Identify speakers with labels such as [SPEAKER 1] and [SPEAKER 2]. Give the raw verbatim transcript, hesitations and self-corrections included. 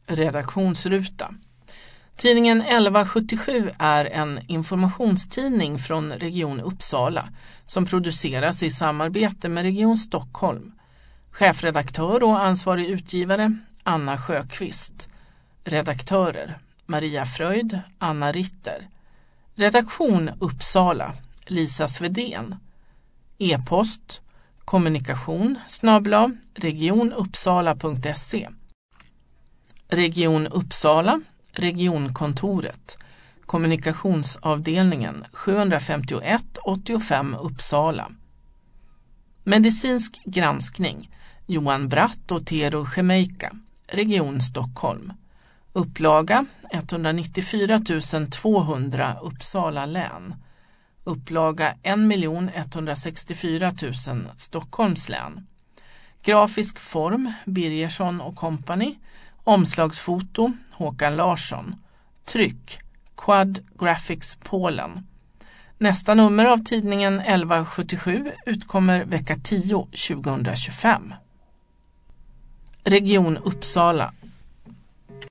[SPEAKER 1] Redaktionsruta. Tidningen elva sjuttiosju är en informationstidning från Region Uppsala som produceras i samarbete med Region Stockholm. Chefredaktör och ansvarig utgivare Anna Sjöqvist. Redaktörer Maria Fröjd, Anna Ritter. Redaktion Uppsala, Lisa Svedén. E-post kommunikation snabel-a regionuppsala punkt se. Region Uppsala, regionkontoret, kommunikationsavdelningen sjuhundrafemtioett åttiofem Uppsala. Medicinsk granskning, Johan Bratt och Tero Schemeika, Region Stockholm. Upplaga etthundranittiofyra tusen tvåhundra Uppsala län. Upplaga en miljon etthundrasextiofyra tusen Stockholms län. Grafisk form Birgersson och Company. Omslagsfoto Håkan Larsson. Tryck Quad Graphics Polen. Nästa nummer av tidningen elva sjuttiosju utkommer vecka tio tjugohundratjugofem. Region Uppsala,